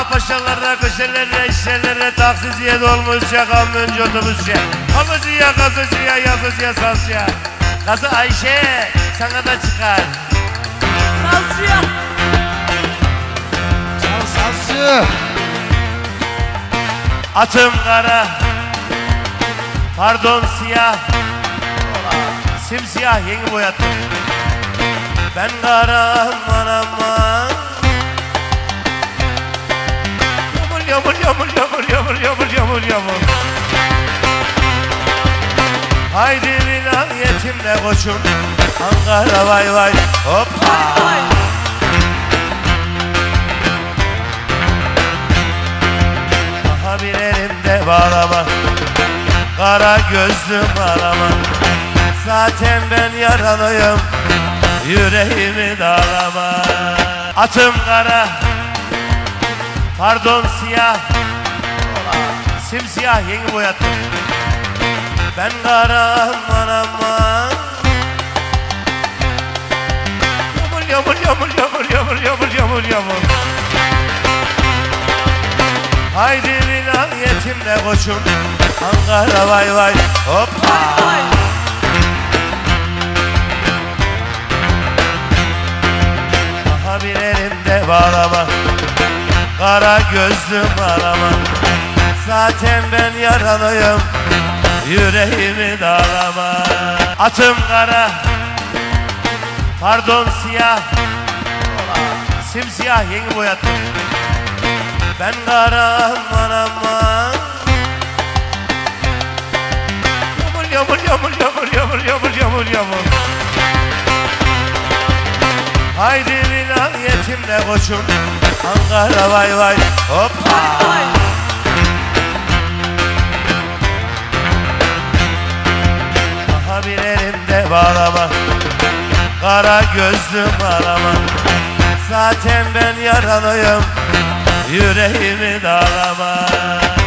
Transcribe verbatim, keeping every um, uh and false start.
Ah paşalara, köşelere, işlere, taksiciye, dolmuşça, kamyoncu, otobüsçe, kapıcıya, gazıcıya, yazıcıya, sazcıya. Kazı Ayşe sana da çıkar. Sazcıya. Çal sazcı. Atım kara, pardon siyah, simsiyah yeni boyattım. Ben kara aman aman. Yağmur yağmur yağmur yağmur yağmur yağmur yağmur. Haydi vilayetimle koçum, Ankara vay vay hoppa. Vay. Daha bir elimde bağlama, kara gözlüm ağlama. Zaten ben yaralıyım, yüreğimi dağlama. Atım kara, pardon siyah, simsiyah yeni boyattım. Ben kara aman aman. Yağmur yağmur yağmur yağmur yağmur yağmur yağmur. Haydi vilayetimle koçum, Ankara vay vay hoppa. Vay. Daha bir elimde bağlama, kara gözlüm ağlama. Zaten ben yaralıyım, yüreğimi dağlama. Atım kara, pardon siyah, simsiyah yeni boyattım. Ben kara aman aman. Yağmur yağmur yağmur yağmur yağmur yağmur yağmur. Haydi vilayetimle koçum, Ankara vay vay hoppa. Vay. Daha bir elimde bağlama, kara gözlüm ağlama. Zaten ben yaralıyım, yüreğimi dağlama.